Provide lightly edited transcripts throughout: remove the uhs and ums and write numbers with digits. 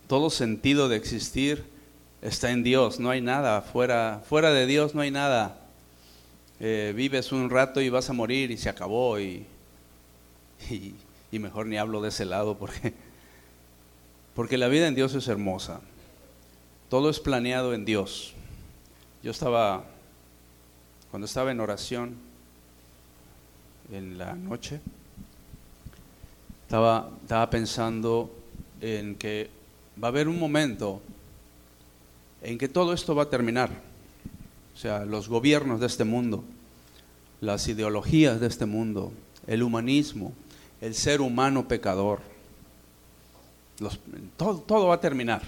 todo sentido de existir está en Dios. No hay nada fuera de Dios, no hay nada. Vives un rato y vas a morir y se acabó, y mejor ni hablo de ese lado porque la vida en Dios es hermosa. Todo es planeado en Dios. Cuando estaba en oración en la noche, estaba pensando en que va a haber un momento en que todo esto va a terminar. O sea, los gobiernos de este mundo, las ideologías de este mundo, el humanismo, el ser humano pecador, todo va a terminar.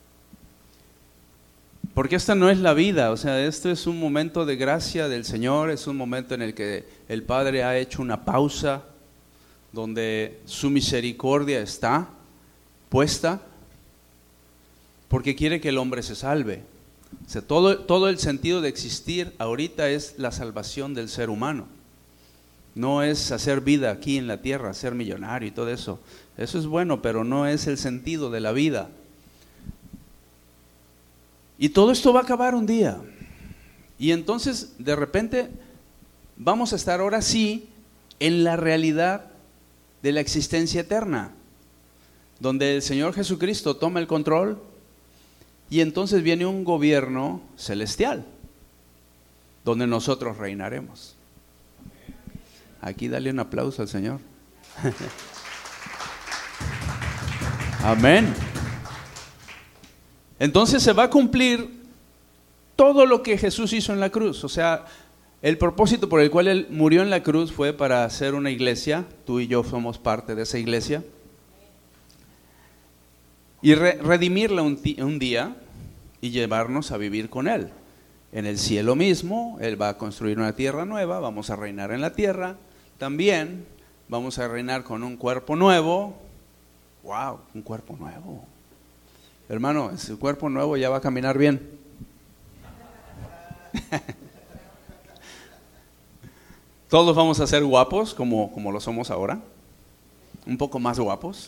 Porque esta no es la vida, o sea, esto es un momento de gracia del Señor, es un momento en el que el Padre ha hecho una pausa, donde su misericordia está puesta, porque quiere que el hombre se salve. O sea, todo el sentido de existir ahorita es la salvación del ser humano. No es hacer vida aquí en la tierra, ser millonario y todo eso. Eso es bueno, pero no es el sentido de la vida. Y todo esto va a acabar un día. Y entonces, de repente, vamos a estar ahora sí en la realidad de la existencia eterna, donde el Señor Jesucristo toma el control y entonces viene un gobierno celestial, donde nosotros reinaremos. Aquí dale un aplauso al Señor. Amén. Entonces se va a cumplir todo lo que Jesús hizo en la cruz. O sea, el propósito por el cual Él murió en la cruz fue para hacer una iglesia. Tú y yo somos parte de esa iglesia. Y redimirla un día y llevarnos a vivir con Él. En el cielo mismo, Él va a construir una tierra nueva, vamos a reinar en la tierra. También vamos a reinar con un cuerpo nuevo. ¡Wow! Un cuerpo nuevo. Hermano, ese cuerpo nuevo ya va a caminar bien. Todos vamos a ser guapos como lo somos ahora. Un poco más guapos.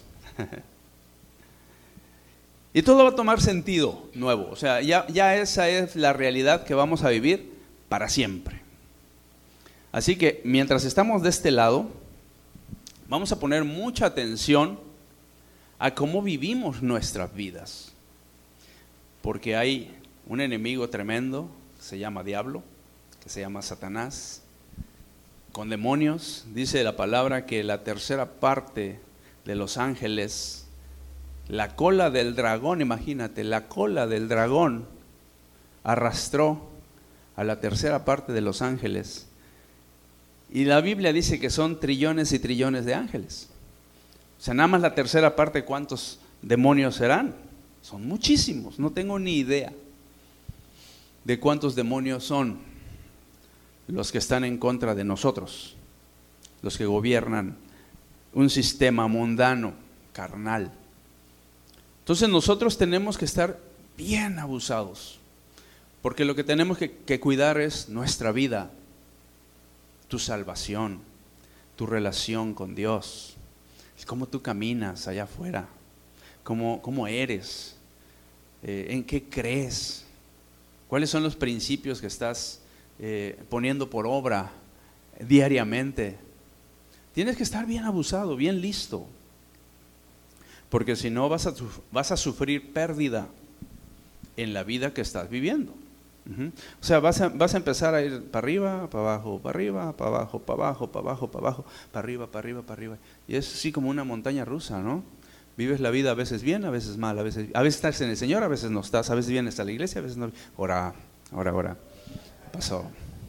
Y todo va a tomar sentido nuevo. O sea, ya esa es la realidad que vamos a vivir para siempre. Así que mientras estamos de este lado, vamos a poner mucha atención a cómo vivimos nuestras vidas. Porque hay un enemigo tremendo, que se llama diablo, que se llama Satanás, con demonios. Dice la palabra que la tercera parte de los ángeles, la cola del dragón, imagínate, la cola del dragón arrastró a la tercera parte de los ángeles. Y la Biblia dice que son trillones y trillones de ángeles. O sea, nada más la tercera parte, ¿cuántos demonios serán? Son muchísimos, no tengo ni idea de cuántos demonios son los que están en contra de nosotros, los que gobiernan un sistema mundano, carnal. Entonces nosotros tenemos que estar bien abusados, porque lo que tenemos que cuidar es nuestra vida, tu salvación, tu relación con Dios, cómo tú caminas allá afuera, cómo eres, en qué crees, cuáles son los principios que estás poniendo por obra diariamente. Tienes que estar bien abusado, bien listo, porque si no vas a sufrir pérdida en la vida que estás viviendo. O sea, vas a empezar a ir para arriba, para abajo, para arriba, para abajo, para abajo, para abajo, para abajo, para arriba, para arriba, para arriba. Y es así como una montaña rusa, ¿no? Vives la vida a veces bien, a veces mal, a veces estás en el Señor, a veces no estás, a veces vienes a la iglesia, a veces no. Ahora. Pasó.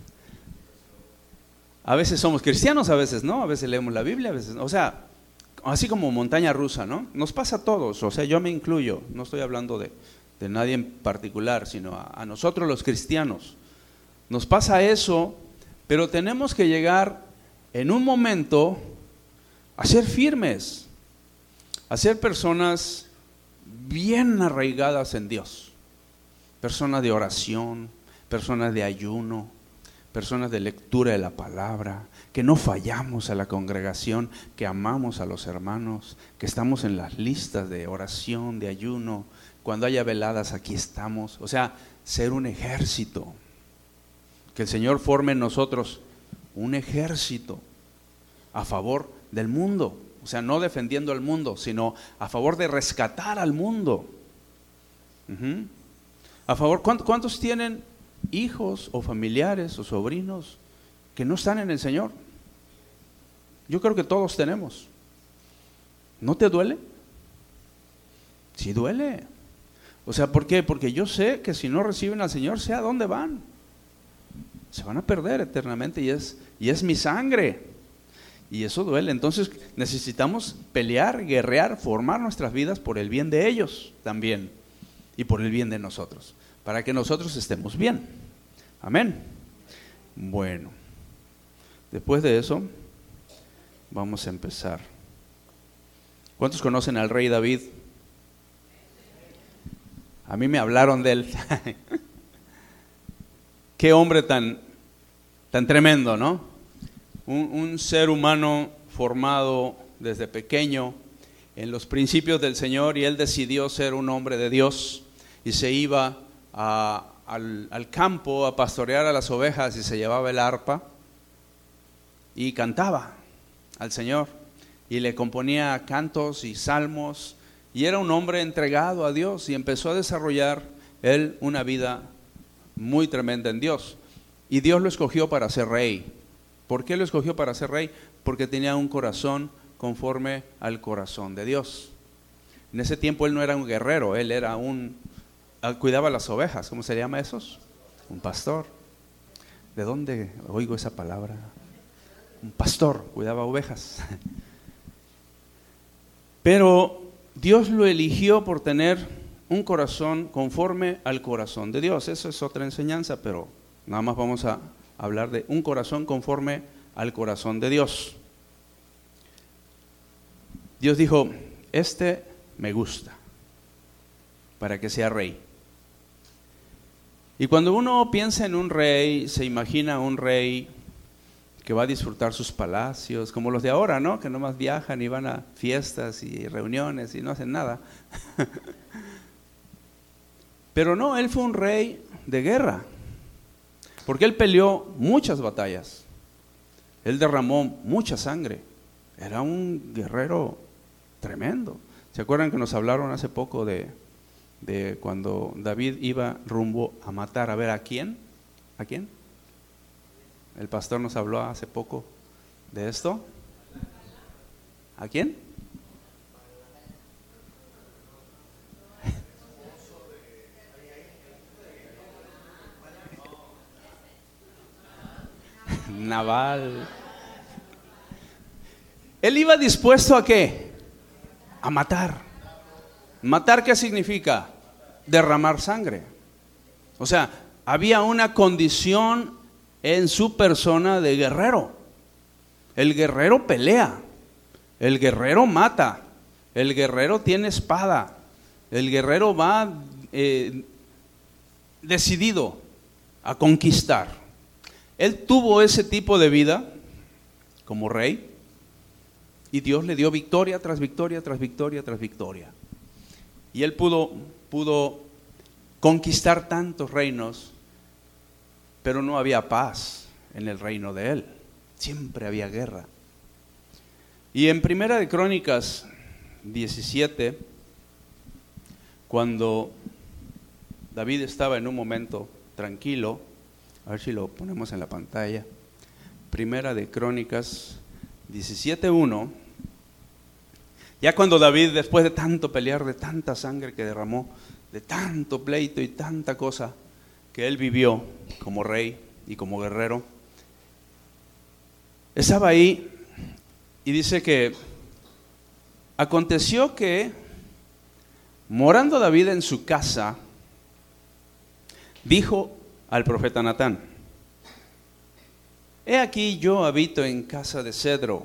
A veces somos cristianos, a veces no, a veces leemos la Biblia, a veces no. O sea, así como montaña rusa, ¿no? Nos pasa a todos, o sea, yo me incluyo, no estoy hablando de nadie en particular, sino a nosotros los cristianos. Nos pasa eso, pero tenemos que llegar en un momento a ser firmes, a ser personas bien arraigadas en Dios, personas de oración, personas de ayuno, personas de lectura de la palabra, que no fallamos a la congregación, que amamos a los hermanos, que estamos en las listas de oración, de ayuno, cuando haya veladas aquí estamos. O sea, ser un ejército, que el Señor forme en nosotros un ejército a favor del mundo. O sea, no defendiendo al mundo, sino a favor de rescatar al mundo. A favor, ¿cuántos tienen hijos o familiares o sobrinos que no están en el Señor? Yo creo que todos tenemos. ¿No te duele? Sí duele. O sea, ¿por qué? Porque yo sé que si no reciben al Señor, sé a dónde van. Se van a perder eternamente y es mi sangre. Y eso duele. Entonces necesitamos pelear, guerrear, formar nuestras vidas por el bien de ellos también y por el bien de nosotros, para que nosotros estemos bien. Amén. Bueno, después de eso vamos a empezar. ¿Cuántos conocen al rey David? A mí me hablaron de él. Qué hombre tan tremendo, ¿no? Un ser humano formado desde pequeño en los principios del Señor, y él decidió ser un hombre de Dios y se iba al campo a pastorear a las ovejas y se llevaba el arpa y cantaba al Señor y le componía cantos y salmos, y era un hombre entregado a Dios y empezó a desarrollar él una vida muy tremenda en Dios, y Dios lo escogió para ser rey. ¿Por qué lo escogió para ser rey? Porque tenía un corazón conforme al corazón de Dios. En ese tiempo él no era un guerrero, él era cuidaba las ovejas. ¿Cómo se llama esos? Un pastor. ¿De dónde oigo esa palabra? Un pastor, cuidaba ovejas. Pero Dios lo eligió por tener un corazón conforme al corazón de Dios. Eso es otra enseñanza, pero nada más vamos a hablar de un corazón conforme al corazón de Dios. Dios dijo, este me gusta para que sea rey. Y cuando uno piensa en un rey, se imagina un rey que va a disfrutar sus palacios, como los de ahora, ¿no? Que nomás viajan y van a fiestas y reuniones y no hacen nada. Pero no, él fue un rey de guerra, porque él peleó muchas batallas, él derramó mucha sangre, era un guerrero tremendo. ¿Se acuerdan que nos hablaron hace poco de cuando David iba rumbo a matar, a ver a quién? ¿A quién? El pastor nos habló hace poco de esto. ¿A quién? Nabal. Él iba dispuesto ¿a qué? A matar. ¿Matar qué significa? Derramar sangre. O sea, había una condición en su persona de guerrero. El guerrero pelea, el guerrero mata, el guerrero tiene espada, el guerrero va decidido a conquistar. Él tuvo ese tipo de vida como rey y Dios le dio victoria tras victoria, tras victoria, tras victoria. Y él pudo conquistar tantos reinos, pero no había paz en el reino de él. Siempre había guerra. Y en Primera de Crónicas 17, cuando David estaba en un momento tranquilo, a ver si lo ponemos en la pantalla. Primera de Crónicas 17:1. Ya cuando David, después de tanto pelear, de tanta sangre que derramó, de tanto pleito y tanta cosa que él vivió como rey y como guerrero, estaba ahí y dice que aconteció que, morando David en su casa, dijo al profeta Natán: he aquí yo habito en casa de cedro,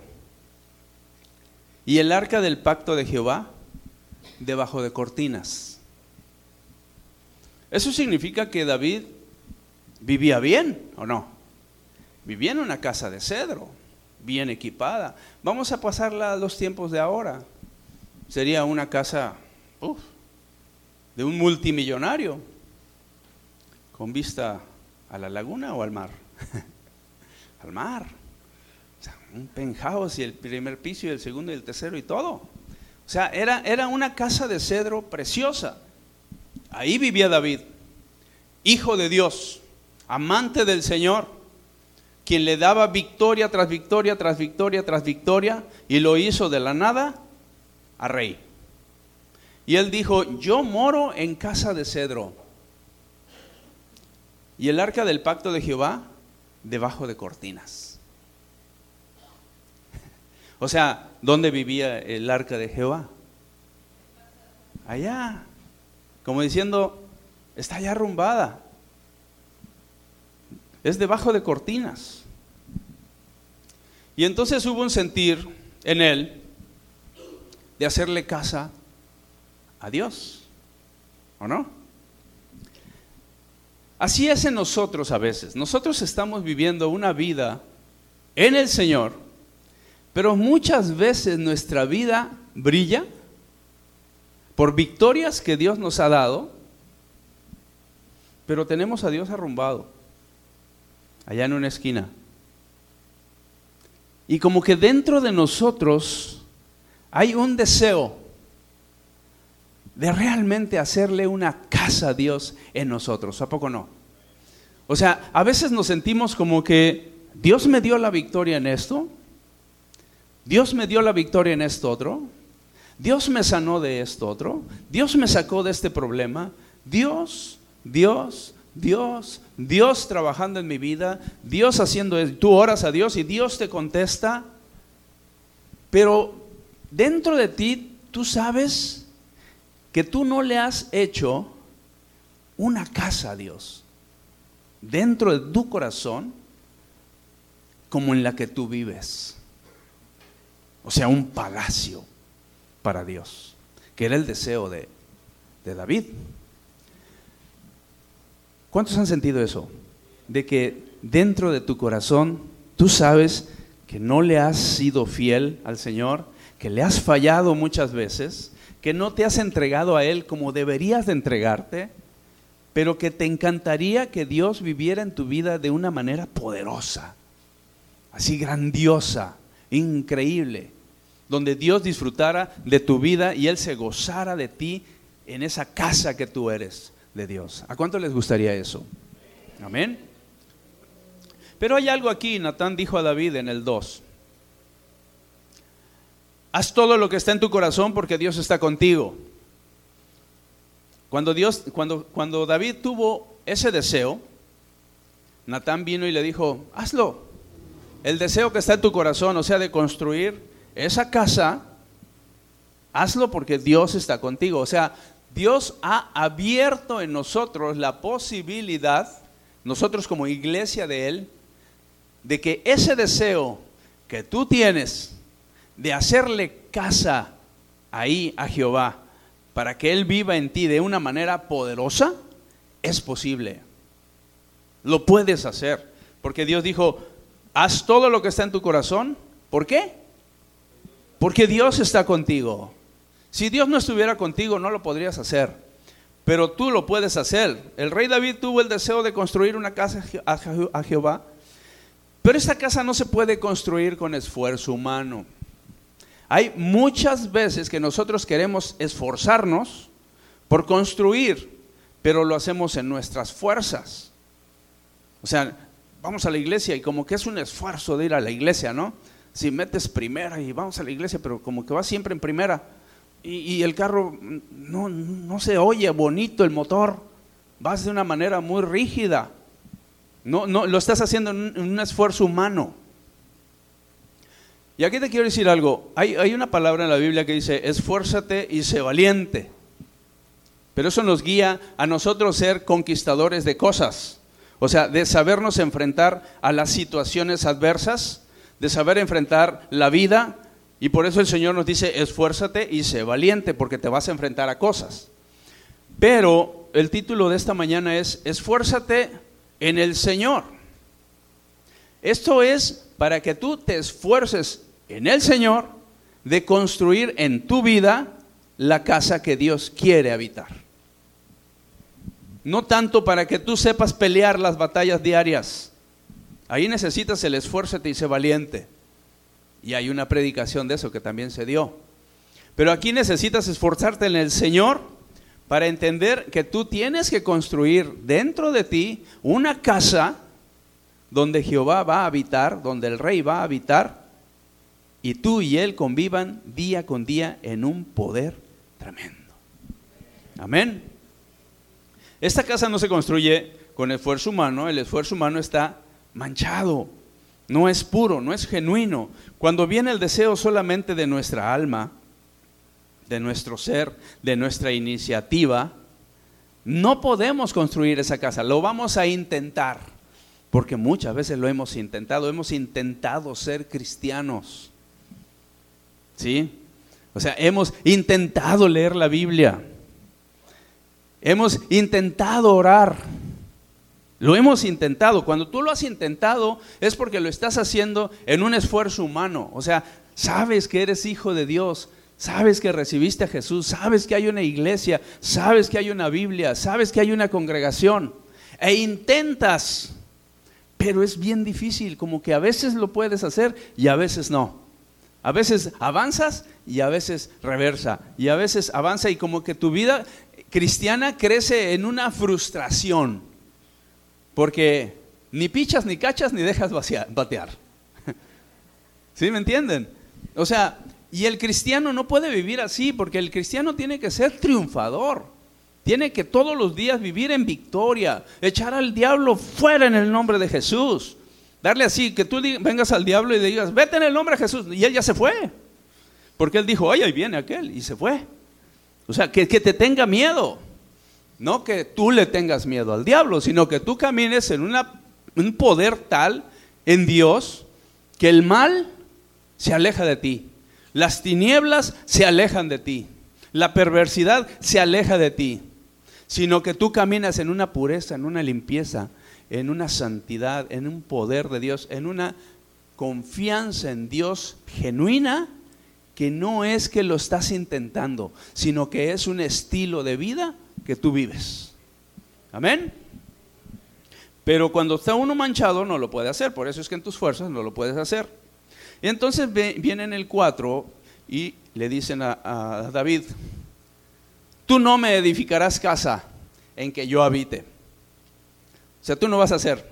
y el arca del pacto de Jehová debajo de cortinas. Eso significa que David vivía bien, ¿o no? vivía en una casa de cedro, bien equipada. Vamos a pasarla a los tiempos de ahora. Sería una casa de un multimillonario, con vista a la laguna o al mar. Al mar. O sea, un penthouse y el primer piso y el segundo y el tercero y todo. O sea, era una casa de cedro preciosa. Ahí vivía David, hijo de Dios, amante del Señor, quien le daba victoria tras victoria, tras victoria, tras victoria, y lo hizo de la nada a rey. Y él dijo: yo moro en casa de cedro, y el arca del pacto de Jehová debajo de cortinas. O sea, ¿dónde vivía el arca de Jehová? Allá, como diciendo, está allá arrumbada. Es debajo de cortinas. Y entonces hubo un sentir en él de hacerle casa a Dios, ¿o no? Así es en nosotros a veces. Nosotros estamos viviendo una vida en el Señor, pero muchas veces nuestra vida brilla por victorias que Dios nos ha dado, pero tenemos a Dios arrumbado allá en una esquina. Y como que dentro de nosotros hay un deseo de realmente hacerle una casa a Dios en nosotros. ¿A poco no? O sea, a veces nos sentimos como que Dios me dio la victoria en esto, Dios me dio la victoria en esto otro, Dios me sanó de esto otro, Dios me sacó de este problema, Dios trabajando en mi vida, Dios haciendo eso. Tú oras a Dios y Dios te contesta, pero dentro de ti tú sabes que tú no le has hecho una casa a Dios dentro de tu corazón como en la que tú vives. O sea, un palacio para Dios, que era el deseo de David. ¿Cuántos han sentido eso? De que dentro de tu corazón tú sabes que no le has sido fiel al Señor, que le has fallado muchas veces, que no te has entregado a Él como deberías de entregarte, pero que te encantaría que Dios viviera en tu vida de una manera poderosa, así grandiosa, increíble, donde Dios disfrutara de tu vida y Él se gozara de ti en esa casa que tú eres de Dios. ¿A cuánto les gustaría eso? Amén. Pero hay algo aquí. Natán dijo a David en el 2: haz todo lo que está en tu corazón porque Dios está contigo. Cuando David tuvo ese deseo, Natán vino y le dijo: hazlo. El deseo que está en tu corazón, o sea, de construir esa casa, hazlo porque Dios está contigo. O sea, Dios ha abierto en nosotros la posibilidad, nosotros como iglesia de Él, de que ese deseo que tú tienes de hacerle casa ahí a Jehová para que Él viva en ti de una manera poderosa, es posible. Lo puedes hacer, porque Dios dijo: haz todo lo que está en tu corazón. ¿Por qué? Porque Dios está contigo. Si Dios no estuviera contigo, no lo podrías hacer, pero tú lo puedes hacer. El rey David tuvo el deseo de construir una casa a Jehová, pero esta casa no se puede construir con esfuerzo humano. Hay muchas veces que nosotros queremos esforzarnos por construir, pero lo hacemos en nuestras fuerzas. O sea, vamos a la iglesia y como que es un esfuerzo de ir a la iglesia, ¿no? Si metes primera y vamos a la iglesia, pero como que vas siempre en primera. Y el carro no se oye bonito el motor, vas de una manera muy rígida, no lo estás haciendo en un esfuerzo humano. Y aquí te quiero decir algo. Hay una palabra en la Biblia que dice: esfuérzate y sé valiente. Pero eso nos guía a nosotros ser conquistadores de cosas, o sea, de sabernos enfrentar a las situaciones adversas, de saber enfrentar la vida. Y por eso el Señor nos dice: esfuérzate y sé valiente, porque te vas a enfrentar a cosas. Pero el título de esta mañana es: esfuérzate en el Señor. Esto es para que tú te esfuerces en el Señor de construir en tu vida la casa que Dios quiere habitar. No tanto para que tú sepas pelear las batallas diarias. Ahí necesitas el esfuerzo y sé valiente. Y hay una predicación de eso que también se dio. Pero aquí necesitas esforzarte en el Señor para entender que tú tienes que construir dentro de ti una casa donde Jehová va a habitar, donde el Rey va a habitar, y tú y Él convivan día con día en un poder tremendo. Amén. Esta casa no se construye con esfuerzo humano. El esfuerzo humano está manchado, no es puro, no es genuino. Cuando viene el deseo solamente de nuestra alma, de nuestro ser, de nuestra iniciativa, no podemos construir esa casa. Lo vamos a intentar, porque muchas veces lo hemos intentado ser cristianos, ¿sí? O sea, hemos intentado leer la Biblia, hemos intentado orar, lo hemos intentado. Cuando tú lo has intentado es porque lo estás haciendo en un esfuerzo humano. O sea, sabes que eres hijo de Dios, sabes que recibiste a Jesús, sabes que hay una iglesia, sabes que hay una Biblia, sabes que hay una congregación, e intentas, pero es bien difícil, como que a veces lo puedes hacer y a veces no. A veces avanzas y a veces reversa, y a veces avanza y como que tu vida cristiana crece en una frustración, porque ni pichas, ni cachas, ni dejas batear. ¿Sí me entienden? O sea, y el cristiano no puede vivir así, porque el cristiano tiene que ser triunfador. Tiene que todos los días vivir en victoria, echar al diablo fuera en el nombre de Jesús. Darle así, que tú vengas al diablo y le digas, vete en el nombre de Jesús, y él ya se fue. Porque él dijo, ay, ahí viene aquel, y se fue. O sea, que te tenga miedo. No que tú le tengas miedo al diablo, sino que tú camines en un poder tal en Dios que el mal se aleja de ti, las tinieblas se alejan de ti, la perversidad se aleja de ti, sino que tú caminas en una pureza, en una limpieza, en una santidad, en un poder de Dios, en una confianza en Dios genuina, que no es que lo estás intentando, sino que es un estilo de vida que tú vives. Amén. Pero cuando está uno manchado no lo puede hacer, por eso es que en tus fuerzas no lo puedes hacer. Y entonces viene en el 4 y le dicen a David, tú no me edificarás casa en que yo habite. O sea, tú no vas a hacer.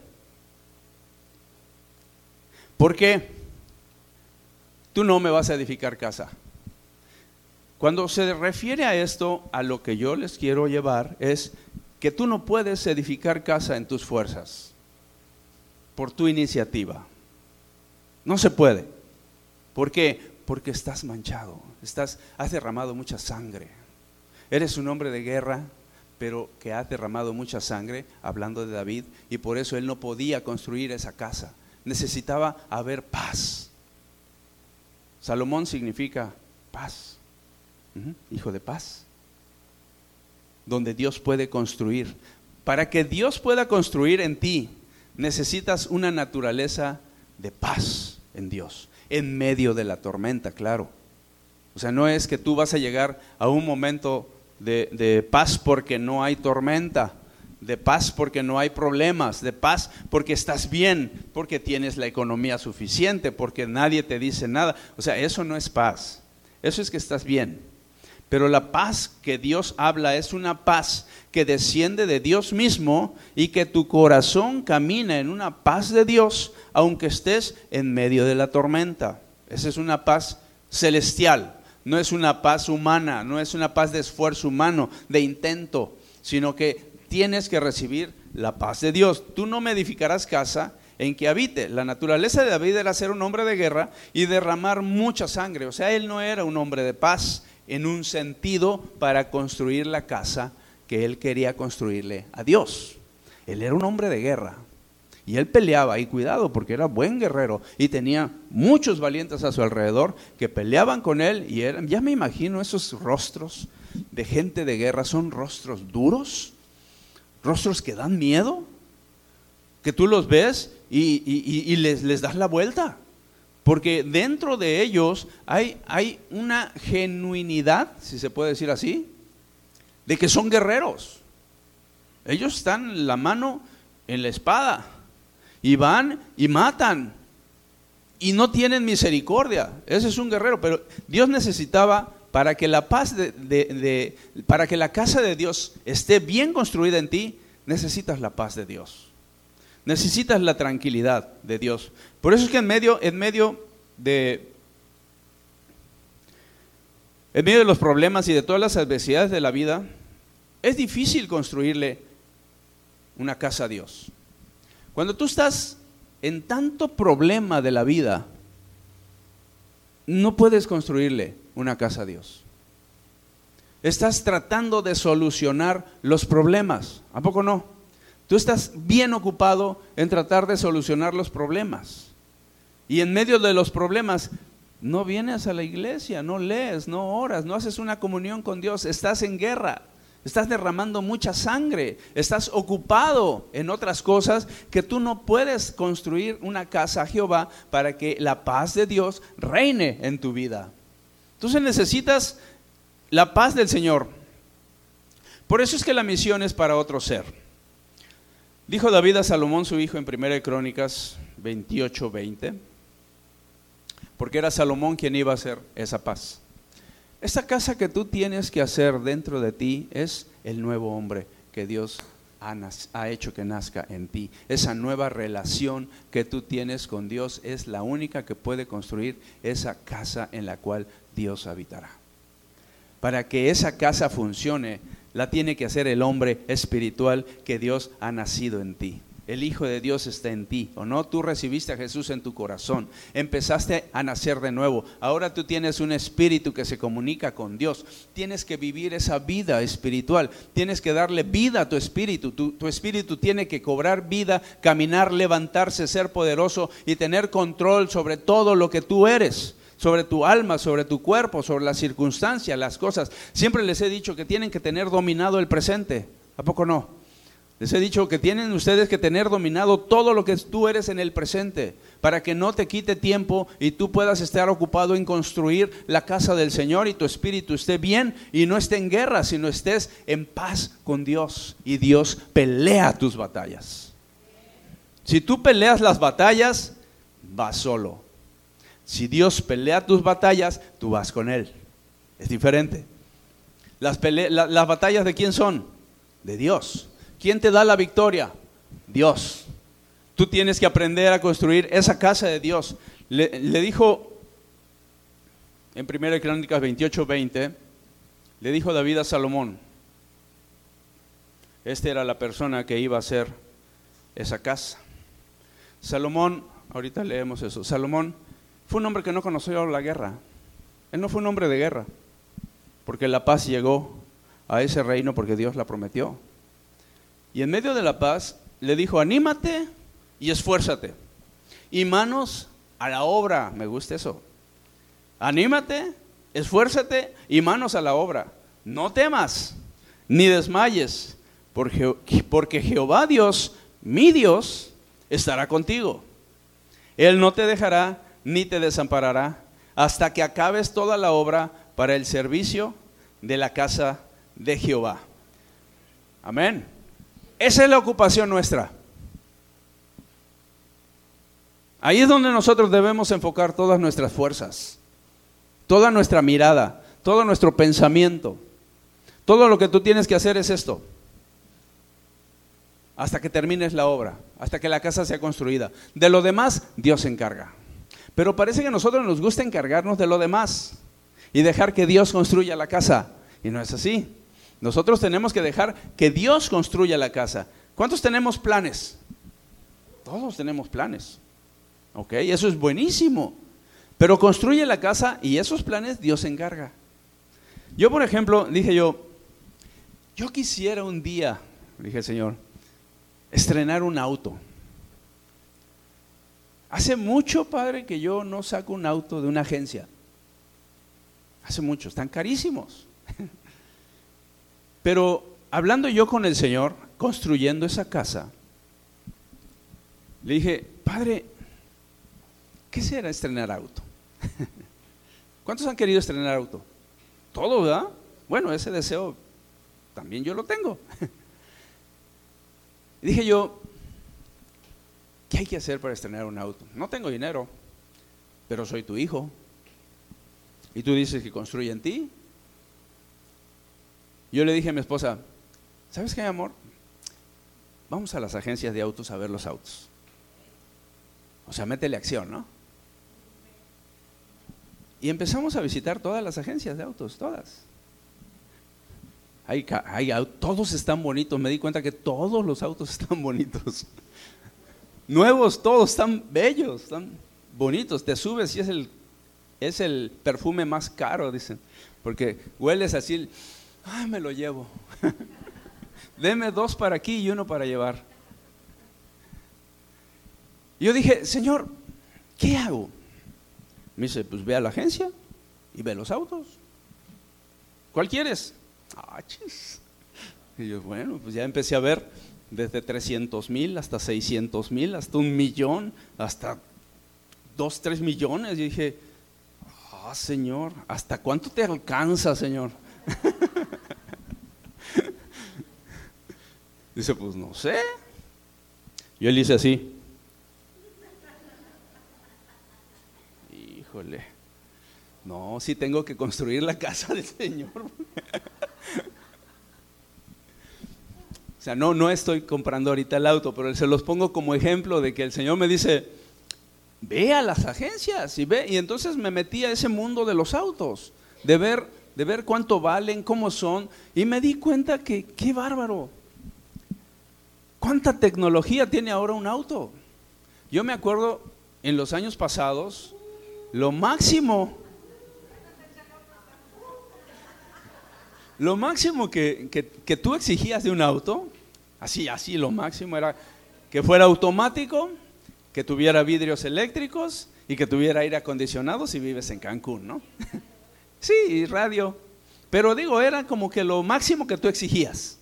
¿Por qué? Tú no me vas a edificar casa. Cuando se refiere a esto, a lo que yo les quiero llevar es que tú no puedes edificar casa en tus fuerzas, por tu iniciativa. No se puede. ¿Por qué? Porque estás manchado, has derramado mucha sangre. Eres un hombre de guerra, pero que ha derramado mucha sangre, hablando de David, y por eso él no podía construir esa casa. Necesitaba haber paz. Salomón significa paz. Hijo de paz, donde Dios puede construir. Para que Dios pueda construir en ti, necesitas una naturaleza de paz en Dios, en medio de la tormenta, claro. O sea, no es que tú vas a llegar a un momento de paz porque no hay tormenta, de paz porque no hay problemas, de paz porque estás bien, porque tienes la economía suficiente, porque nadie te dice nada. O sea, eso no es paz, eso es que estás bien. Pero la paz que Dios habla es una paz que desciende de Dios mismo y que tu corazón camina en una paz de Dios aunque estés en medio de la tormenta. Esa es una paz celestial, no es una paz humana, no es una paz de esfuerzo humano, de intento, sino que tienes que recibir la paz de Dios. Tú no me edificarás casa en que habite. La naturaleza de David era ser un hombre de guerra y derramar mucha sangre. O sea, él no era un hombre de paz en un sentido para construir la casa que él quería construirle a Dios. Él era un hombre de guerra y él peleaba, y cuidado porque era buen guerrero y tenía muchos valientes a su alrededor que peleaban con él y eran, ya me imagino esos rostros de gente de guerra, son rostros duros, rostros que dan miedo, que tú los ves y les das la vuelta. Porque dentro de ellos hay una genuinidad, si se puede decir así, de que son guerreros. Ellos están la mano en la espada y van y matan y no tienen misericordia. Ese es un guerrero, pero Dios necesitaba, para que la paz para que la casa de Dios esté bien construida en ti, necesitas la paz de Dios. Necesitas la tranquilidad de Dios. Por eso es que en medio de los problemas y de todas las adversidades de la vida, es difícil construirle una casa a Dios. Cuando tú estás en tanto problema de la vida, no puedes construirle una casa a Dios. Estás tratando de solucionar los problemas, ¿a poco no? Tú estás bien ocupado en tratar de solucionar los problemas. Y en medio de los problemas, no vienes a la iglesia, no lees, no oras, no haces una comunión con Dios, estás en guerra. Estás derramando mucha sangre, estás ocupado en otras cosas que tú no puedes construir una casa a Jehová para que la paz de Dios reine en tu vida. Entonces necesitas la paz del Señor. Por eso es que la misión es para otro ser. Dijo David a Salomón, su hijo, en 1 Crónicas 28:20, porque era Salomón quien iba a hacer esa paz. Esta casa que tú tienes que hacer dentro de ti es el nuevo hombre que Dios ha hecho que nazca en ti. Esa nueva relación que tú tienes con Dios es la única que puede construir esa casa en la cual Dios habitará. Para que esa casa funcione, la tiene que hacer el hombre espiritual que Dios ha nacido en ti. El Hijo de Dios está en ti, ¿o no? Tú recibiste a Jesús en tu corazón, empezaste a nacer de nuevo. Ahora tú tienes un espíritu que se comunica con Dios. Tienes que vivir esa vida espiritual, tienes que darle vida a tu espíritu. Tu espíritu tiene que cobrar vida, caminar, levantarse, ser poderoso y tener control sobre todo lo que tú eres. Sobre tu alma, sobre tu cuerpo, sobre las circunstancias, las cosas. Siempre les he dicho que tienen que tener dominado el presente, ¿a poco no? Les he dicho que tienen ustedes que tener dominado todo lo que tú eres en el presente, para que no te quite tiempo y tú puedas estar ocupado en construir la casa del Señor y tu espíritu esté bien y no esté en guerra, sino estés en paz con Dios y Dios pelea tus batallas. Si tú peleas las batallas, vas solo. Si Dios pelea tus batallas, tú vas con Él. Es diferente. Las batallas, ¿de quién son? De Dios. ¿Quién te da la victoria? Dios. Tú tienes que aprender a construir esa casa de Dios. Le dijo en 1 Crónicas 28:20, le dijo David a Salomón, esta era la persona que iba a hacer esa casa. Salomón, ahorita leemos eso, Salomón fue un hombre que no conoció la guerra. Él no fue un hombre de guerra, porque la paz llegó a ese reino porque Dios la prometió. Y en medio de la paz le dijo, anímate y esfuérzate. Y manos a la obra, me gusta eso. Anímate, esfuérzate y manos a la obra. No temas, ni desmayes, porque Jehová Dios, mi Dios, estará contigo. Él no te dejará ni te desamparará hasta que acabes toda la obra para el servicio de la casa de Jehová. Amén. Esa es la ocupación nuestra. Ahí es donde nosotros debemos enfocar todas nuestras fuerzas, toda nuestra mirada, todo nuestro pensamiento. Todo lo que tú tienes que hacer es esto. Hasta que termines la obra, hasta que la casa sea construida. De lo demás, Dios se encarga. Pero parece que a nosotros nos gusta encargarnos de lo demás y dejar que Dios construya la casa. Y no es así. Nosotros tenemos que dejar que Dios construya la casa. ¿Cuántos tenemos planes? Todos tenemos planes. Ok, eso es buenísimo. Pero construye la casa y esos planes Dios se encarga. Yo, por ejemplo, dije yo quisiera un día, dije el Señor, estrenar un auto. Hace mucho, Padre, que yo no saco un auto de una agencia. Hace mucho, están carísimos. Pero hablando yo con el Señor, construyendo esa casa, Le dije, padre, ¿qué será estrenar auto? ¿Cuántos han querido estrenar auto? Todos, ¿verdad? Bueno, ese deseo también yo lo tengo. Y dije yo, ¿qué hay que hacer para estrenar un auto? No tengo dinero, pero soy tu hijo. Y tú dices que construye en ti. Yo le dije a mi esposa, ¿sabes qué, amor? Vamos a las agencias de autos a ver los autos. O sea, métele acción, ¿no? Y empezamos a visitar todas las agencias de autos, todas. Todos están bonitos, me di cuenta que todos los autos están bonitos. Nuevos, todos están bellos, están bonitos. Te subes y es el perfume más caro, dicen, porque hueles así, me lo llevo. Deme 2 para aquí y 1 para llevar. Yo dije, Señor, ¿qué hago? Me dice, pues ve a la agencia y ve los autos. ¿Cuál quieres? Chis. Y yo, bueno, pues ya empecé a ver desde 300,000 hasta 600,000, hasta 1,000,000, hasta 2, 3 millones. Y dije, Señor, ¿hasta cuánto te alcanza, Señor? Dice, pues no sé. Yo le hice así. Híjole, no, sí tengo que construir la casa del Señor. O sea, no estoy comprando ahorita el auto, pero se los pongo como ejemplo de que el Señor me dice, ve a las agencias y ve. Y entonces me metí a ese mundo de los autos, de ver cuánto valen, cómo son, y me di cuenta que qué bárbaro. ¿Cuánta tecnología tiene ahora un auto? Yo me acuerdo en los años pasados, lo máximo que tú exigías de un auto, así lo máximo era que fuera automático, que tuviera vidrios eléctricos y que tuviera aire acondicionado si vives en Cancún, ¿no? Sí, y radio. Pero digo, era como que lo máximo que tú exigías.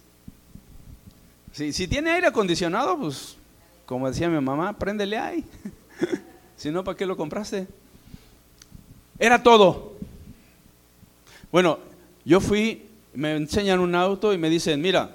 Si tiene aire acondicionado, pues, como decía mi mamá, préndele ahí. Si no, ¿para qué lo compraste? Era todo. Bueno, yo fui, me enseñan un auto y me dicen, mira,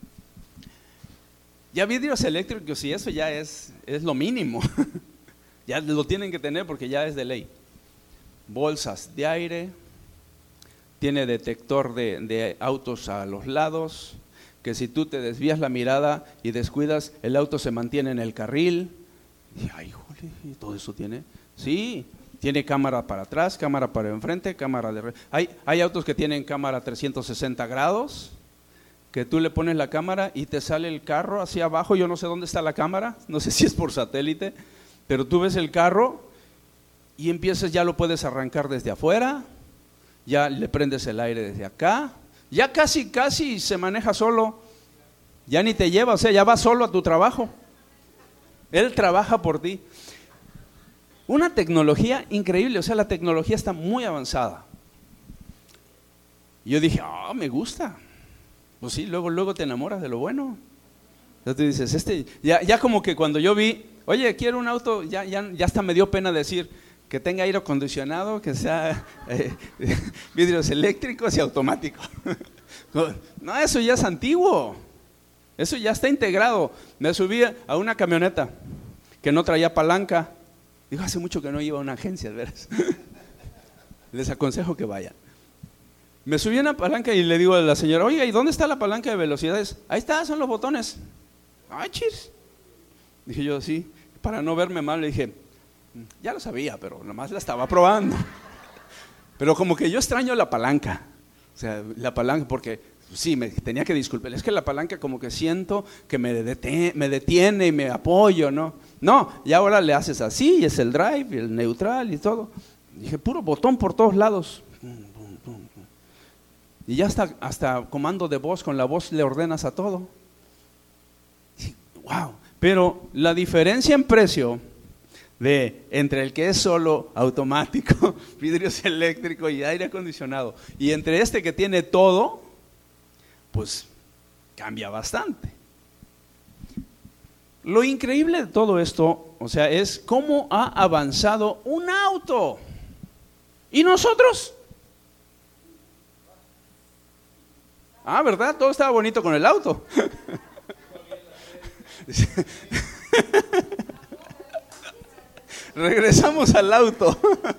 ya vidrios eléctricos y eso ya es lo mínimo. Ya lo tienen que tener porque ya es de ley. Bolsas de aire, tiene detector de autos a los lados, que si tú te desvías la mirada y descuidas, el auto se mantiene en el carril. Y ay, jole, ¿y todo eso tiene? Sí, tiene cámara para atrás, cámara para enfrente, cámara de... Hay autos que tienen cámara 360 grados, que tú le pones la cámara y te sale el carro hacia abajo. Yo no sé dónde está la cámara, no sé si es por satélite, pero tú ves el carro y empiezas, ya lo puedes arrancar desde afuera, ya le prendes el aire desde acá, ya casi se maneja solo, ya ni te lleva, o sea, ya vas solo a tu trabajo. Él trabaja por ti. Una tecnología increíble, o sea, la tecnología está muy avanzada. Y yo dije, me gusta. Pues sí, luego te enamoras de lo bueno. Entonces tú dices, ya como que cuando yo vi, oye, quiero un auto, ya hasta me dio pena decir que tenga aire acondicionado, que sea vidrios eléctricos y automático. No, eso ya es antiguo. Eso ya está integrado. Me subí a una camioneta que no traía palanca. Digo, hace mucho que no iba a una agencia, ¿verdad? Les aconsejo que vayan. Me subí a una palanca y le digo a la señora, oiga, ¿y dónde está la palanca de velocidades? Ahí está, son los botones. Ay, chis. Dije yo, sí, para no verme mal, le dije, ya lo sabía, pero nomás la estaba probando. Pero como que yo extraño la palanca. O sea, la palanca, porque sí, me tenía que disculpar. Es que la palanca como que siento que me detiene y me apoyo, ¿no? No, y ahora le haces así, y es el drive, y el neutral y todo. Dije, puro botón por todos lados. Y ya hasta comando de voz, con la voz le ordenas a todo. Y, wow. Pero la diferencia en precio entre el que es solo automático, vidrios eléctricos y aire acondicionado, y entre este que tiene todo, pues cambia bastante. lo increíble de todo esto, o sea, es cómo ha avanzado un auto. ¿Y nosotros? Ah, ¿verdad? Todo estaba bonito con el auto. Regresamos al auto.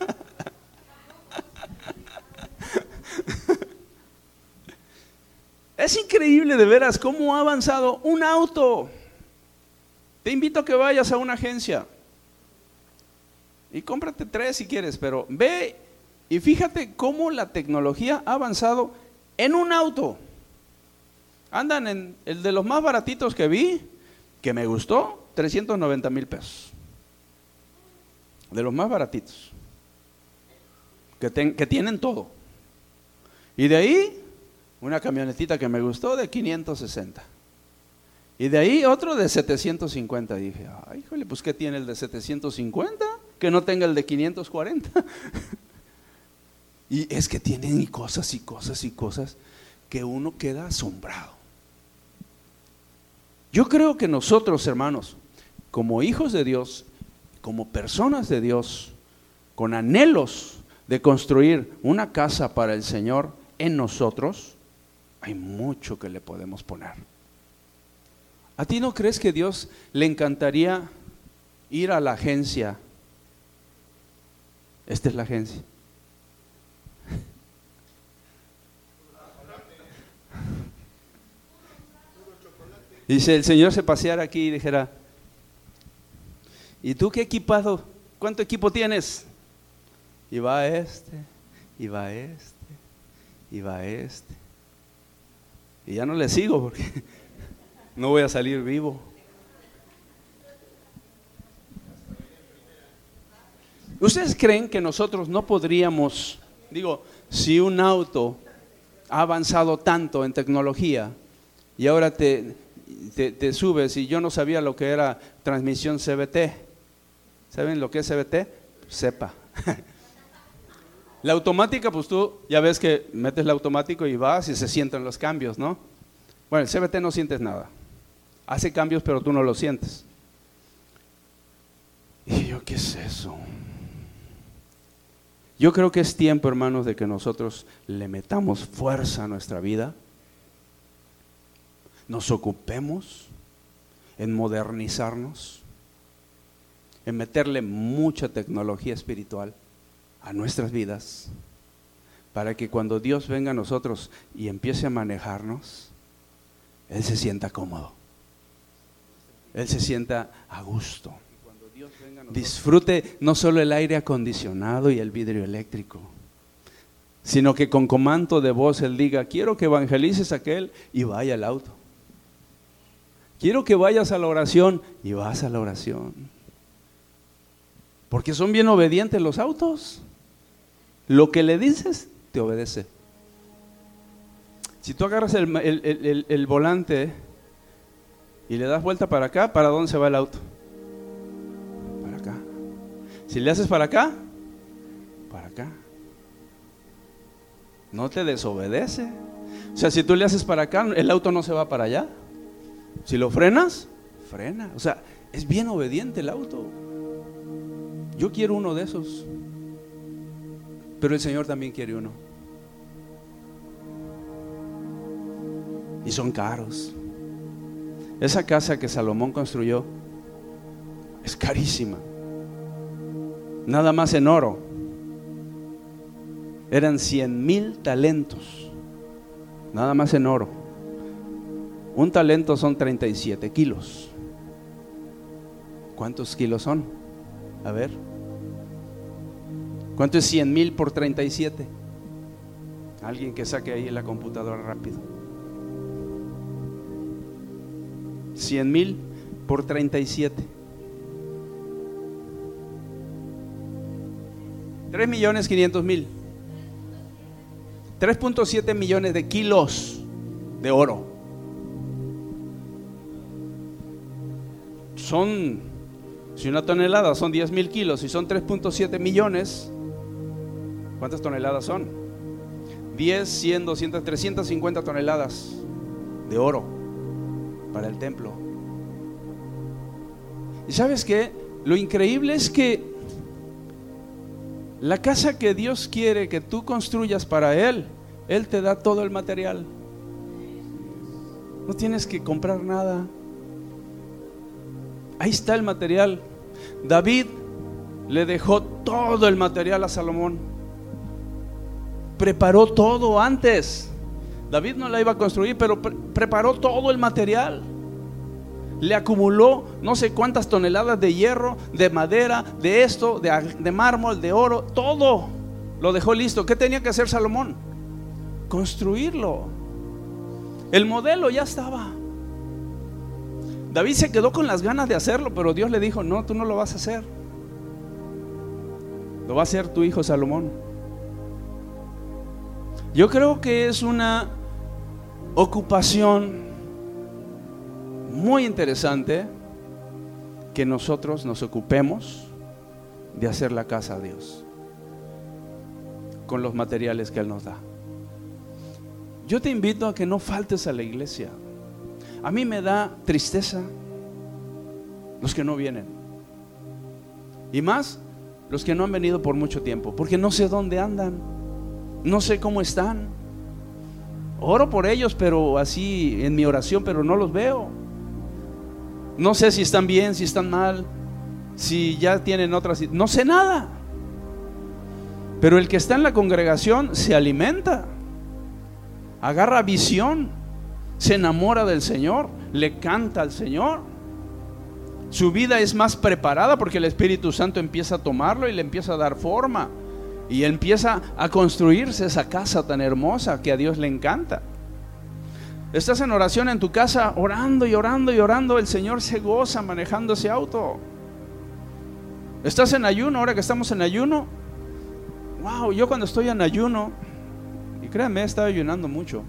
Es increíble de veras cómo ha avanzado un auto. Te invito a que vayas a una agencia y cómprate 3 si quieres, pero ve y fíjate cómo la tecnología ha avanzado en un auto. Andan en el de los más baratitos que vi, que me gustó, 390,000 pesos. De los más baratitos, que tienen todo. Y de ahí, una camionetita que me gustó de 560. Y de ahí otro de 750. Y dije, ay, híjole, pues ¿qué tiene el de 750? Que no tenga el de 540. Y es que tienen cosas y cosas y cosas que uno queda asombrado. Yo creo que nosotros, hermanos, como hijos de Dios, como personas de Dios, con anhelos de construir una casa para el Señor en nosotros, hay mucho que le podemos poner. ¿A ti no crees que Dios le encantaría ir a la agencia? Esta es la agencia. Dice, el Señor se paseara aquí y dijera, ¿y tú qué equipado? ¿Cuánto equipo tienes? Y va este, y va este, y va este. Y ya no le sigo porque no voy a salir vivo. ¿Ustedes creen que nosotros no podríamos, si un auto ha avanzado tanto en tecnología y ahora te subes y yo no sabía lo que era transmisión CVT? ¿Saben lo que es CVT? Sepa. La automática, pues tú ya ves que metes el automático y vas y se sienten los cambios, ¿no? Bueno, el CVT no sientes nada. Hace cambios, pero tú no los sientes. Y yo, ¿qué es eso? Yo creo que es tiempo, hermanos, de que nosotros le metamos fuerza a nuestra vida, nos ocupemos en modernizarnos, en meterle mucha tecnología espiritual a nuestras vidas, para que cuando Dios venga a nosotros y empiece a manejarnos, Él se sienta cómodo, Él se sienta a gusto, disfrute no solo el aire acondicionado y el vidrio eléctrico, sino que con comando de voz Él diga, quiero que evangelices a aquel, y vaya al auto. Quiero que vayas a la oración, y vas a la oración. Porque son bien obedientes los autos. Lo que le dices, te obedece. Si tú agarras el volante y le das vuelta para acá, ¿para dónde se va el auto? Para acá. Si le haces para acá, para acá. No te desobedece. O sea, si tú le haces para acá, el auto no se va para allá. Si lo frenas, frena. O sea, es bien obediente el auto. Yo quiero uno de esos, pero el Señor también quiere uno. Y son caros. Esa casa que Salomón construyó es carísima. Nada más en oro. Eran 100,000 talentos. Nada más en oro. Un talento son 37 kilos. ¿Cuántos kilos son? A ver. ¿Cuánto es 100,000 por 37? Alguien que saque ahí en la computadora rápido. 100,000 por 37. 3,500,000. 3.7 millones de kilos de oro. Son, si una tonelada son 10,000 kilos y son 3.7 millones, ¿cuántas toneladas son? 10, 100, 200, 350 toneladas de oro para el templo. Y ¿sabes qué? Lo increíble es que la casa que Dios quiere que tú construyas para Él, Él te da todo el material. No tienes que comprar nada. Ahí está el material. David le dejó todo el material a Salomón. Preparó todo antes. David no la iba a construir, pero preparó todo el material. Le acumuló no sé cuántas toneladas de hierro, de madera, de esto, de mármol, de oro, todo lo dejó listo. ¿Qué tenía que hacer Salomón? Construirlo. El modelo ya estaba. David se quedó con las ganas de hacerlo, pero Dios le dijo: no, tú no lo vas a hacer. Lo va a hacer tu hijo Salomón. Yo creo que es una ocupación muy interesante que nosotros nos ocupemos de hacer la casa a Dios con los materiales que Él nos da. Yo te invito a que no faltes a la iglesia. A mí me da tristeza los que no vienen, y más los que no han venido por mucho tiempo, porque no sé dónde andan, no sé cómo están. Oro por ellos, pero así en mi oración, pero no los veo. No sé si están bien, si están mal, si ya tienen otras, no sé nada. Pero el que está en la congregación se alimenta, agarra visión, se enamora del Señor, le canta al Señor. Su vida es más preparada porque el Espíritu Santo empieza a tomarlo y le empieza a dar forma, y empieza a construirse esa casa tan hermosa que a Dios le encanta. Estás en oración en tu casa, orando y orando y orando, el Señor se goza manejando ese auto. Estás en ayuno, ahora que estamos en ayuno. Wow, yo cuando estoy en ayuno, y créanme, he estado ayunando mucho.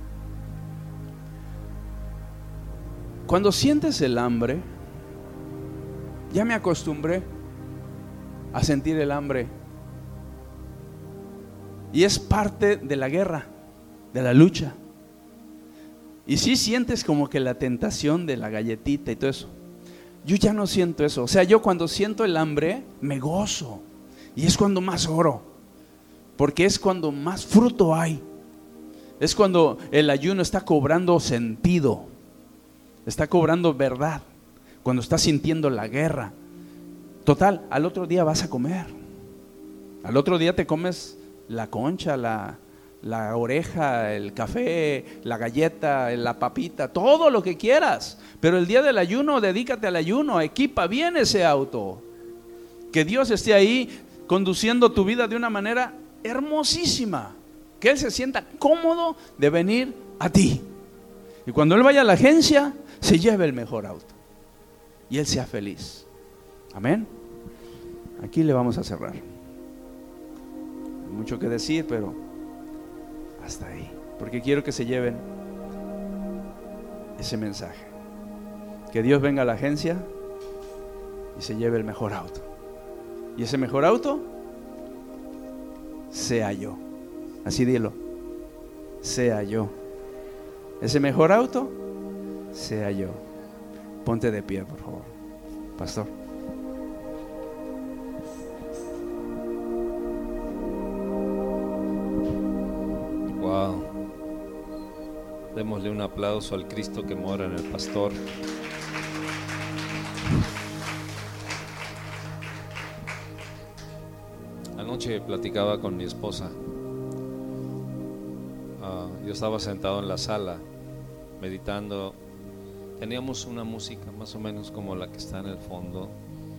Cuando sientes el hambre, ya me acostumbré a sentir el hambre. Y es parte de la guerra, de la lucha. Y sí sientes como que la tentación de la galletita y todo eso. Yo ya no siento eso. O sea, yo cuando siento el hambre me gozo. Y es cuando más oro, porque es cuando más fruto hay. Es cuando el ayuno está cobrando sentido, está cobrando verdad. Cuando estás sintiendo la guerra. Total, al otro día vas a comer. Al otro día te comes la concha, la oreja, el café, la galleta, la papita, todo lo que quieras. Pero el día del ayuno, dedícate al ayuno, equipa bien ese auto. Que Dios esté ahí conduciendo tu vida de una manera hermosísima. Que Él se sienta cómodo de venir a ti. Y cuando Él vaya a la agencia, se lleve el mejor auto. Y Él sea feliz. Amén. Aquí le vamos a cerrar. Hay mucho que decir, pero hasta ahí, porque quiero que se lleven ese mensaje. Que Dios venga a la agencia y se lleve el mejor auto. Y ese mejor auto sea yo. Así dilo. Sea yo. Ese mejor auto sea yo. Ponte de pie, por favor, pastor. Wow. Démosle un aplauso al Cristo que mora en el pastor. Anoche platicaba con mi esposa. Yo estaba sentado en la sala meditando. Teníamos una música más o menos como la que está en el fondo.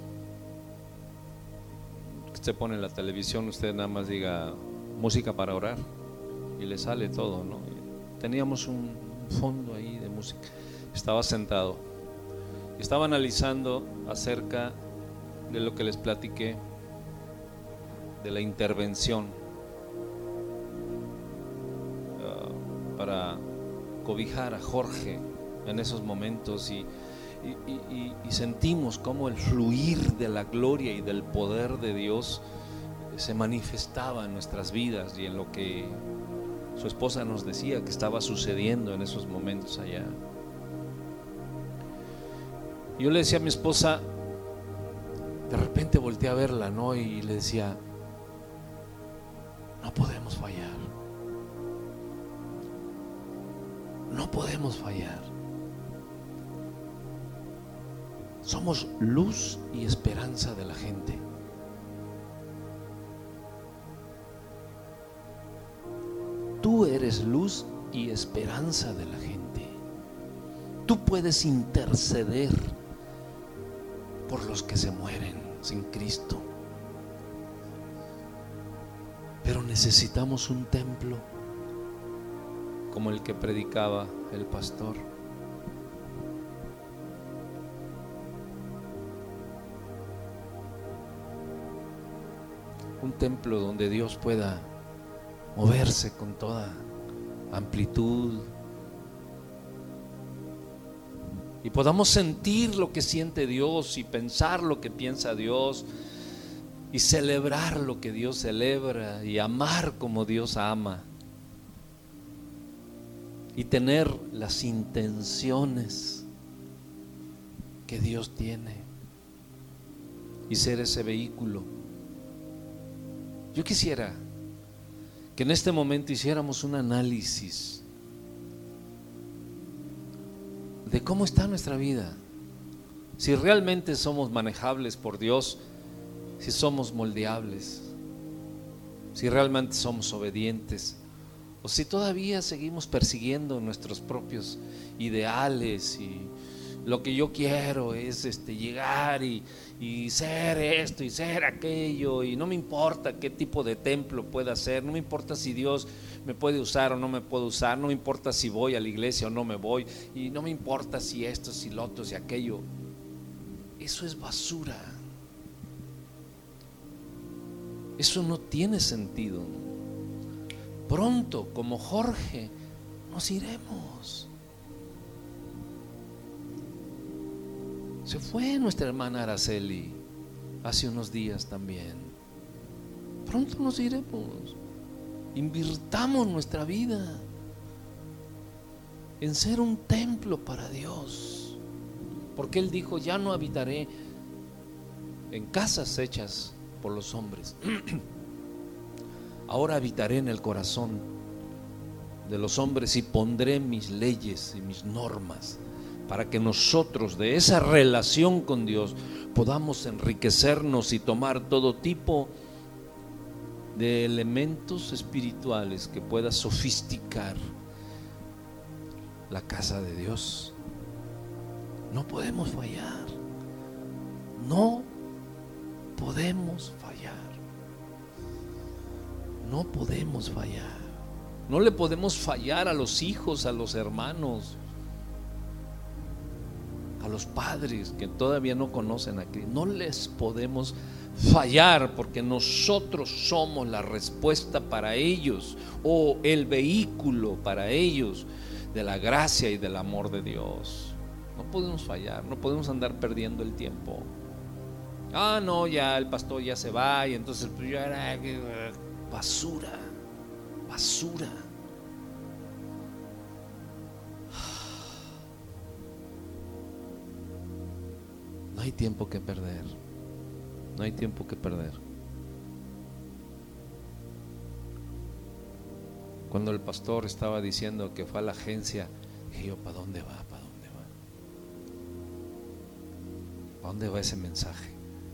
Se pone en la televisión, usted nada más diga música para orar y le sale todo, ¿no? Teníamos un fondo ahí de música. Estaba sentado y estaba analizando acerca de lo que les platiqué, de la intervención para cobijar a Jorge en esos momentos, y sentimos cómo el fluir de la gloria y del poder de Dios se manifestaba en nuestras vidas y en lo que su esposa nos decía que estaba sucediendo en esos momentos allá. Yo le decía a mi esposa, de repente volteé a verla, ¿no? Y le decía, no podemos fallar. No podemos fallar. Somos luz y esperanza de la gente. Tú eres luz y esperanza de la gente. Tú puedes interceder por los que se mueren sin Cristo. Pero necesitamos un templo como el que predicaba el pastor. Un templo donde Dios pueda moverse con toda amplitud y podamos sentir lo que siente Dios y pensar lo que piensa Dios y celebrar lo que Dios celebra y amar como Dios ama y tener las intenciones que Dios tiene y ser ese vehículo. Yo quisiera que en este momento hiciéramos un análisis de cómo está nuestra vida, si realmente somos manejables por Dios, si somos moldeables, si realmente somos obedientes, o si todavía seguimos persiguiendo nuestros propios ideales y lo que yo quiero es llegar y ser esto y ser aquello, y no me importa qué tipo de templo pueda ser, no me importa si Dios me puede usar o no me puede usar, no me importa si voy a la iglesia o no me voy, y no me importa si esto, si lo otro, si aquello. Eso es basura. Eso no tiene sentido. Pronto, como Jorge, nos iremos. Se fue nuestra hermana Araceli hace unos días también. Pronto nos iremos. Invirtamos nuestra vida en ser un templo para Dios, porque Él dijo: ya no habitaré en casas hechas por los hombres, ahora habitaré en el corazón de los hombres y pondré mis leyes y mis normas, para que nosotros de esa relación con Dios podamos enriquecernos y tomar todo tipo de elementos espirituales que pueda sofisticar la casa de Dios. No podemos fallar. No podemos fallar. No podemos fallar. No le podemos fallar a los hijos, a los hermanos, a los padres que todavía no conocen a Cristo. No les podemos fallar, porque nosotros somos la respuesta para ellos, o el vehículo para ellos de la gracia y del amor de Dios. No podemos fallar, no podemos andar perdiendo el tiempo. Ah, no, ya el pastor ya se va y entonces pues ya era basura, basura. No hay tiempo que perder. No hay tiempo que perder. Cuando el pastor estaba diciendo que fue a la agencia, dije yo: ¿para dónde va? ¿Para dónde va? ¿Para dónde va ese mensaje?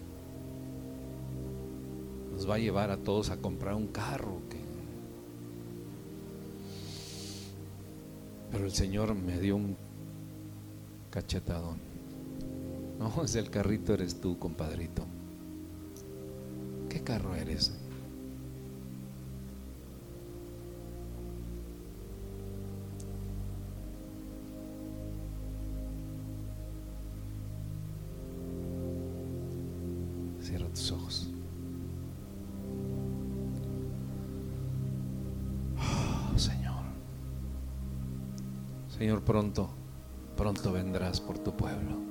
¿Nos va a llevar a todos a comprar un carro? ¿Qué? Pero el Señor me dio un cachetadón. No, es el carrito, eres tú, compadrito. ¿Qué carro eres? Cierra tus ojos. Oh, Señor. Señor, pronto vendrás por tu pueblo.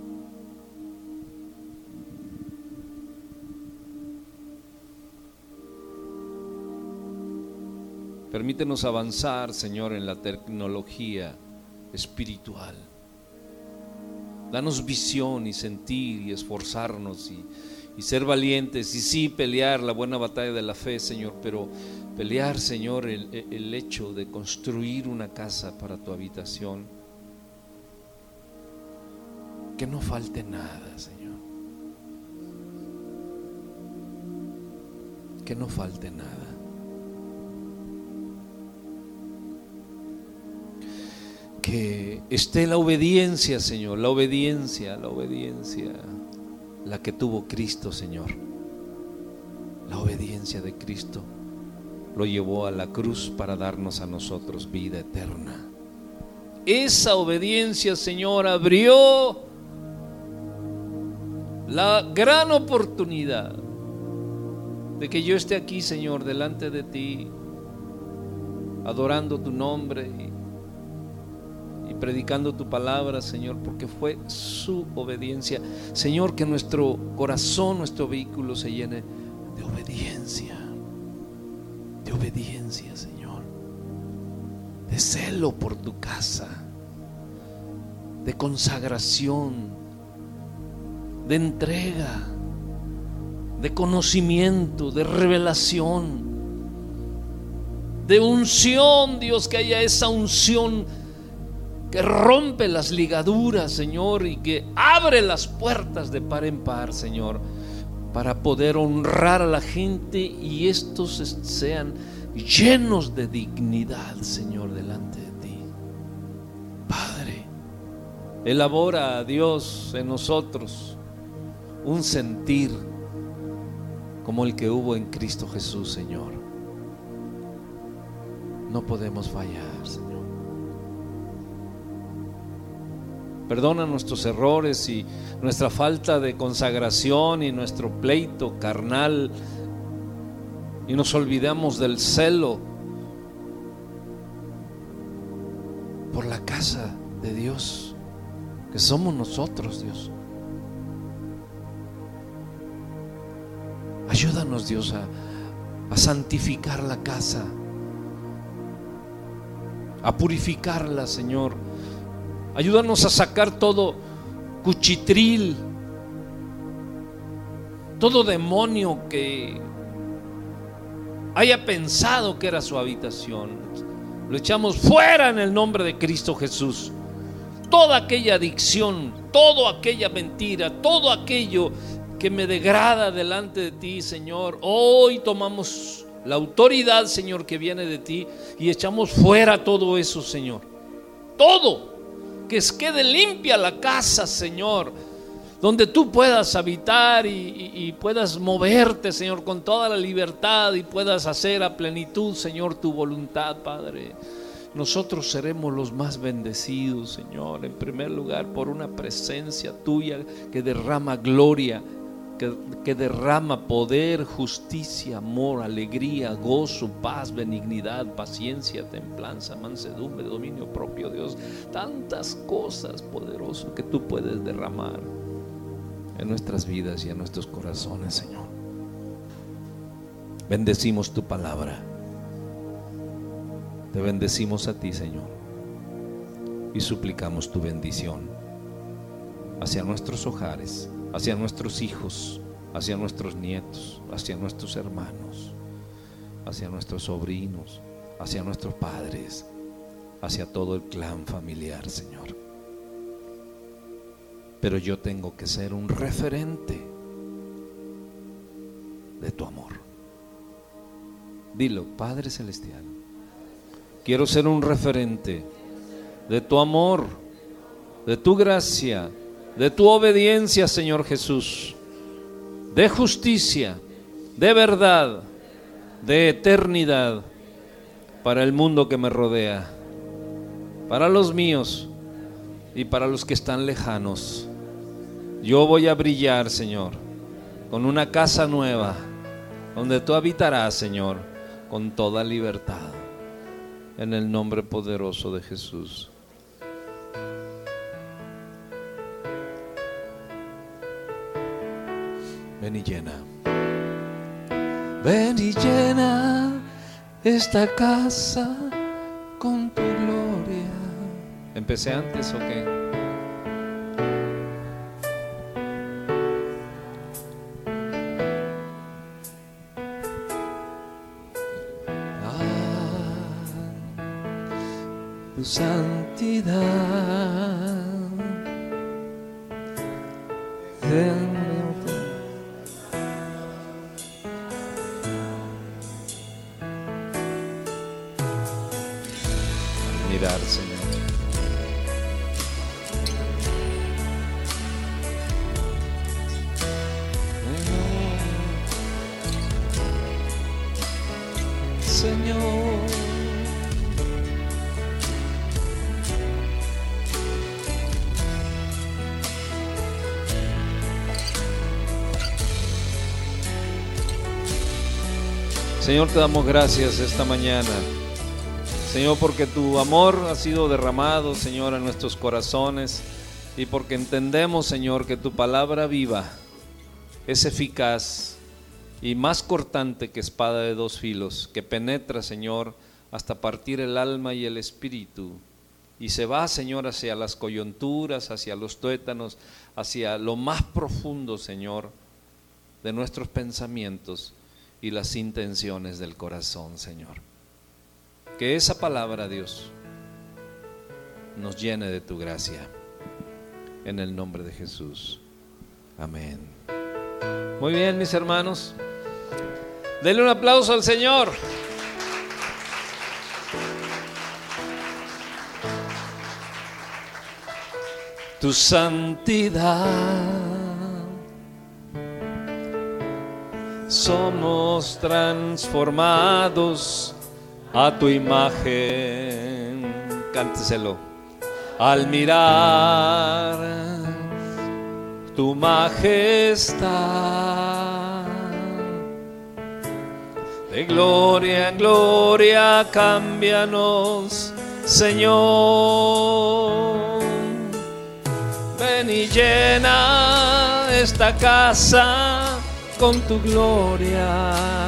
Permítenos avanzar, Señor, en la tecnología espiritual. Danos visión y sentir y esforzarnos y ser valientes y sí pelear la buena batalla de la fe, Señor, pero pelear, Señor, el hecho de construir una casa para tu habitación, que no falte nada, Señor, que no falte nada. Que esté la obediencia, Señor, la obediencia, la que tuvo Cristo, Señor. La obediencia de Cristo lo llevó a la cruz para darnos a nosotros vida eterna. Esa obediencia, Señor, abrió la gran oportunidad de que yo esté aquí, Señor, delante de ti, adorando tu nombre y predicando tu palabra, Señor, porque fue su obediencia. Señor, que nuestro corazón, nuestro vehículo se llene de obediencia, Señor, de celo por tu casa, de consagración, de entrega, de conocimiento, de revelación, de unción, Dios, que haya esa unción que rompe las ligaduras, Señor, y que abre las puertas de par en par, Señor, para poder honrar a la gente y estos sean llenos de dignidad, Señor, delante de ti. Padre, elabora, Dios, en nosotros un sentir como el que hubo en Cristo Jesús, Señor. No podemos fallar, Señor. Perdona nuestros errores y nuestra falta de consagración y nuestro pleito carnal, y nos olvidamos del celo por la casa de Dios, que somos nosotros, Dios. Ayúdanos, Dios, a santificar la casa, a purificarla, Señor. Ayúdanos a sacar todo cuchitril, todo demonio que haya pensado que era su habitación. Lo echamos fuera en el nombre de Cristo Jesús. Toda aquella adicción, toda aquella mentira, todo aquello que me degrada delante de ti, Señor, hoy tomamos la autoridad, Señor, que viene de ti y echamos fuera todo eso, Señor. Todo. Que quede limpia la casa, Señor, donde tú puedas habitar y puedas moverte, Señor, con toda la libertad, y puedas hacer a plenitud, Señor, tu voluntad, Padre. Nosotros seremos los más bendecidos, Señor, en primer lugar por una presencia tuya que derrama gloria, que derrama poder, justicia, amor, alegría, gozo, paz, benignidad, paciencia, templanza, mansedumbre, dominio propio, Dios. Tantas cosas poderosas que tú puedes derramar en nuestras vidas y en nuestros corazones, Señor. Bendecimos tu palabra. Te bendecimos a ti, Señor, y suplicamos tu bendición hacia nuestros hogares, hacia nuestros hijos, hacia nuestros nietos, hacia nuestros hermanos, hacia nuestros sobrinos, hacia nuestros padres, hacia todo el clan familiar, Señor. Pero yo tengo que ser un referente de tu amor. Dilo, Padre Celestial, quiero ser un referente de tu amor, de tu gracia, de tu obediencia, Señor Jesús, de justicia, de verdad, de eternidad, para el mundo que me rodea, para los míos y para los que están lejanos. Yo voy a brillar, Señor, con una casa nueva, donde tú habitarás, Señor, con toda libertad, en el nombre poderoso de Jesús. Ven y llena. Ven y llena esta casa con tu gloria. ¿Empecé antes o qué? tu santidad. Mirar, Señor. Señor, Señor, te damos gracias esta mañana, Señor, porque tu amor ha sido derramado, Señor, en nuestros corazones, y porque entendemos, Señor, que tu palabra viva es eficaz y más cortante que espada de dos filos, que penetra, Señor, hasta partir el alma y el espíritu, y se va, Señor, hacia las coyunturas, hacia los tuétanos, hacia lo más profundo, Señor, de nuestros pensamientos y las intenciones del corazón, Señor. Que esa palabra, Dios, nos llene de tu gracia, en el nombre de Jesús. Amén. Muy bien, mis hermanos. Denle un aplauso al Señor. Tu santidad, somos transformados a tu imagen. Cánteselo. Al mirar tu majestad, de gloria en gloria, cámbianos, Señor. Ven y llena esta casa con tu gloria.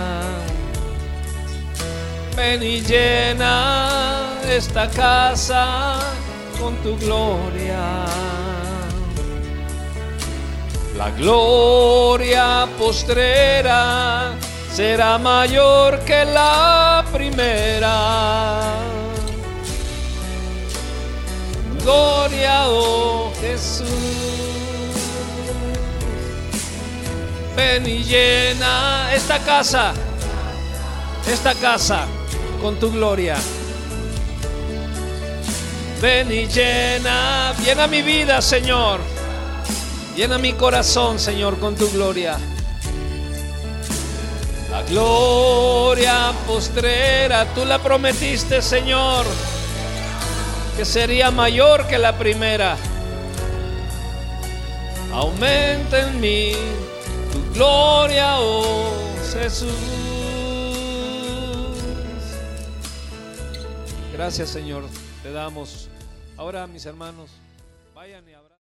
Ven y llena esta casa con tu gloria. La gloria postrera será mayor que la primera. Gloria, oh Jesús. Ven y llena esta casa con tu gloria. Ven y llena mi vida, Señor. Llena mi corazón, Señor, con tu gloria. La gloria postrera, tú la prometiste, Señor, que sería mayor que la primera. Aumenta en mí tu gloria, oh Jesús. Gracias, Señor, te damos. Ahora, mis hermanos, vayan y abran.